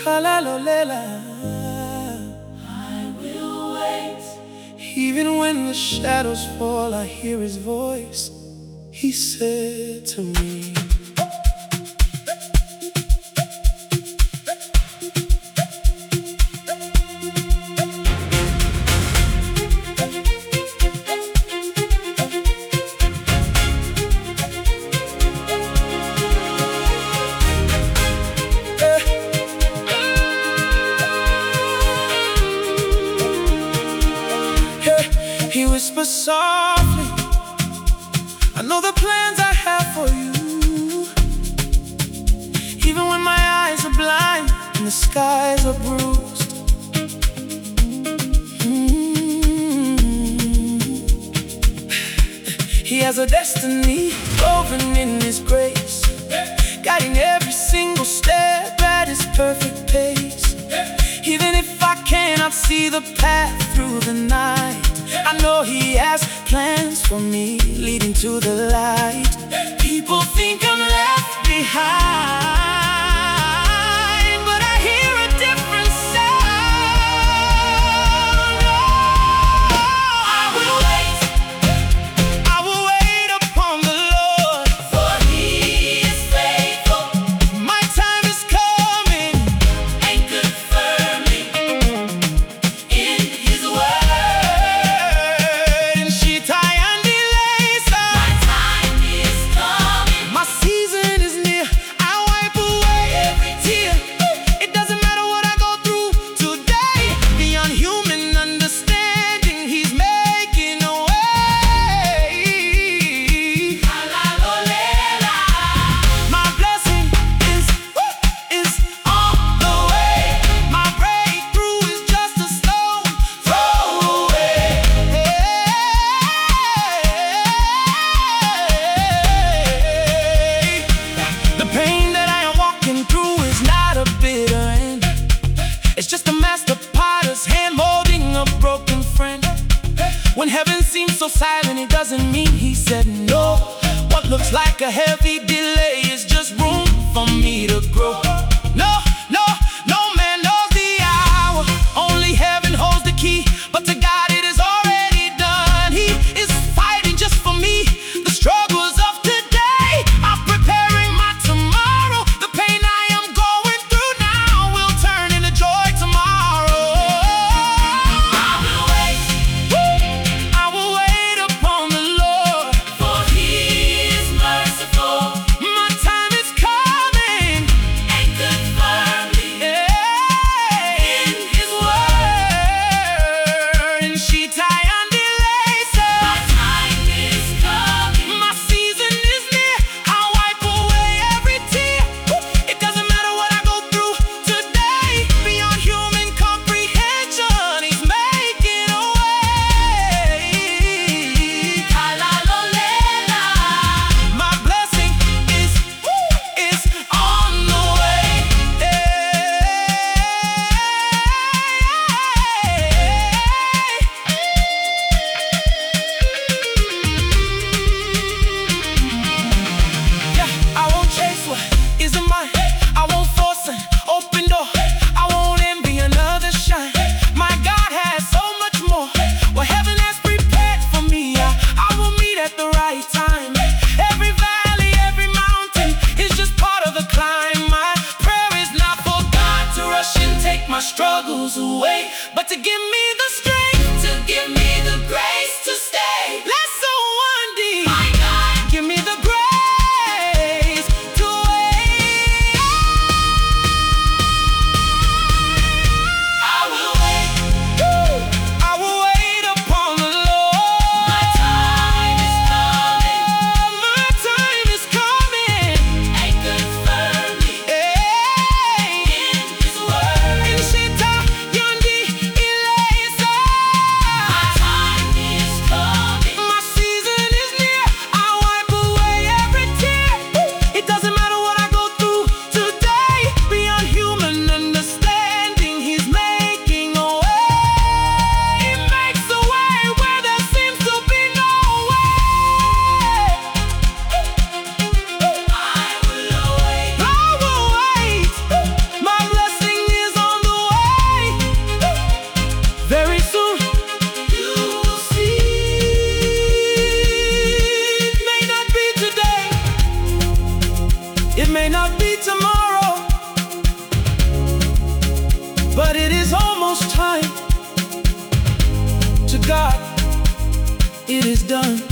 Halalolela. I will wait. Even when the shadows fall, I hear his voice. He said to me, he whispers softly, I know the plans I have for you. Even when my eyes are blind and the skies are bruised, He has a destiny woven in His grace, guiding every single step at His perfect pace. Even if I cannot see the path through the night, I know He has plans for me, leading to the light. People think I'm left behind, but I hear a different sound. I will wait, I will wait upon the Lord, for He is faithful, my time is coming. anchored firmly in His word. And she tie and My time is coming. my season is near. I wipe away every tear. It doesn't matter what I go through today. Beyond human understanding, He's making a way. Halalolela. My blessing is on the way. My breakthrough is just a stone throw away. The pain that I am walking through is not a bitter end. It's just a master potter's hand molding a broken friend. When heaven seems so silent, it doesn't mean He said no. What looks like a heavy delay is just room for me to grow. No, no, no man knows the hour. Only heaven holds the key. But to God it is already done. He is fighting just for me. The struggles of today are preparing my tomorrow. The pain I am going through now will turn into joy tomorrow. I will wait, I will wait upon the Lord. for He is merciful, My time is coming. anchored firmly in His word. And she tie and delays My her. time is coming. My season is near. I wipe away every tear. It doesn't matter what I go through today. Beyond human comprehension, He's making a way. Halalolela. My blessing is on the way. Yeah, I won't chase what isn't mine. I won't force an open door. I won't envy another shine. My God has so much more. What heaven has prepared for me, I will meet at the right time. Every valley, every mountain is just part of the climb. My prayer is not for God to rush and take my struggles away, but to give me the strength, To give me the grace to stay. bless someone deep. My God, Give me the grace to wait. I will wait. I will wait upon the Lord. My time is coming. My time is coming. Anchored firmly Hey. in His word. And she taught Yondi Elisa. not be tomorrow, but it is almost time. To God, it is done.